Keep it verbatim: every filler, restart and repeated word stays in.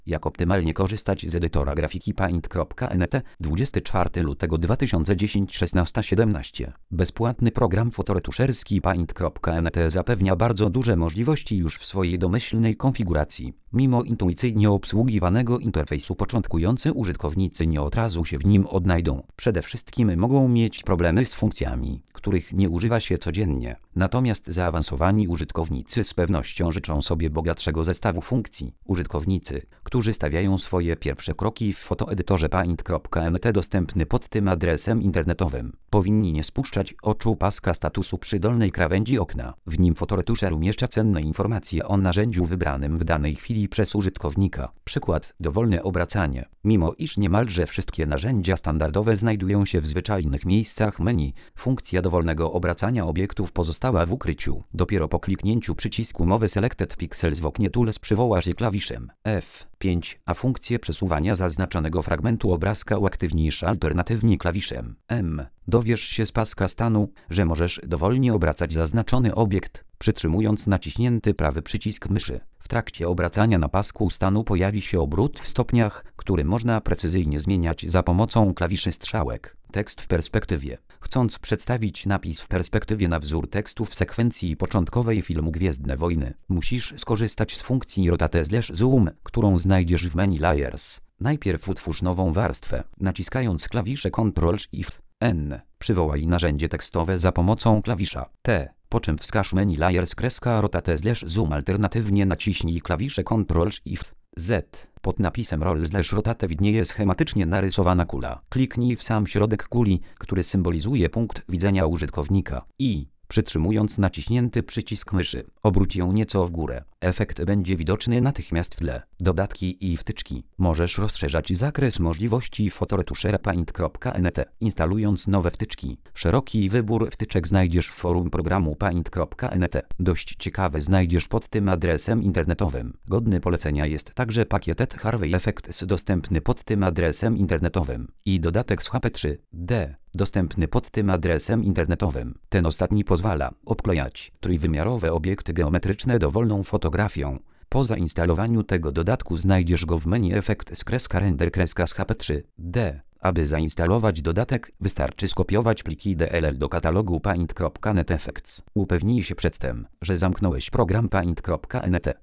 Jak optymalnie korzystać z edytora grafiki paint kropka n t dwudziestego czwartego lutego dwa tysiące dziesiątego szesnaście siedemnaście. Bezpłatny program fotoretuszerski paint kropka n t zapewnia bardzo duże możliwości już w swojej domyślnej konfiguracji. Mimo intuicyjnie obsługiwanego interfejsu początkujący użytkownicy nie od razu się w nim odnajdą. Przede wszystkim mogą mieć problemy z funkcjami, których nie używa się codziennie. Natomiast zaawansowani użytkownicy z pewnością życzą sobie bogatszego zestawu funkcji. Użytkownicy, którzy stawiają swoje pierwsze kroki w fotoedytorze paint kropka n t dostępny pod tym adresem internetowym, powinni nie spuszczać oczu paska statusu przy dolnej krawędzi okna. W nim fotoretuszer umieszcza cenne informacje o narzędziu wybranym w danej chwili przez użytkownika. Przykład: dowolne obracanie. Mimo iż niemalże wszystkie narzędzia standardowe znajdują się w zwyczajnych miejscach menu, funkcja dowolnego obracania obiektów pozostała w ukryciu. Dopiero po kliknięciu przycisku Move Selected Pixels w oknie Tools przywoła się klawiszem F pięć, a funkcję przesuwania zaznaczonego fragmentu obrazka uaktywnisz alternatywnie klawiszem M. Dowiesz się z paska stanu, że możesz dowolnie obracać zaznaczony obiekt, przytrzymując naciśnięty prawy przycisk myszy. W trakcie obracania na pasku stanu pojawi się obrót w stopniach, który można precyzyjnie zmieniać za pomocą klawiszy strzałek. Tekst w perspektywie. Chcąc przedstawić napis w perspektywie na wzór tekstu w sekwencji początkowej filmu Gwiezdne Wojny, musisz skorzystać z funkcji Rotate slash Zoom, którą znajdziesz w menu Layers. Najpierw utwórz nową warstwę, naciskając klawisze Ctrl Shift N. Przywołaj narzędzie tekstowe za pomocą klawisza T, po czym wskaż menu Layers kreska Rotate slash Zoom, alternatywnie naciśnij klawisze Ctrl Shift Z. Pod napisem Roll slash Rotate widnieje schematycznie narysowana kula. Kliknij w sam środek kuli, który symbolizuje punkt widzenia użytkownika i, przytrzymując naciśnięty przycisk myszy, obróć ją nieco w górę. Efekt będzie widoczny natychmiast w tle. Dodatki i wtyczki. Możesz rozszerzać zakres możliwości fotoretuszera paint kropka n t, instalując nowe wtyczki. Szeroki wybór wtyczek znajdziesz w forum programu paint kropka n t. Dość ciekawe znajdziesz pod tym adresem internetowym. Godny polecenia jest także pakiet Harvey Effects dostępny pod tym adresem internetowym i dodatek z H P trzy D dostępny pod tym adresem internetowym. Ten ostatni pozwala obklejać trójwymiarowe obiekty geometryczne dowolną fotografią. Po zainstalowaniu tego dodatku znajdziesz go w menu Effects kreska Render kreska z H P trzy D. Aby zainstalować dodatek, wystarczy skopiować pliki D L L do katalogu paint kropka n t Effects. Upewnij się przedtem, że zamknąłeś program paint kropka n t.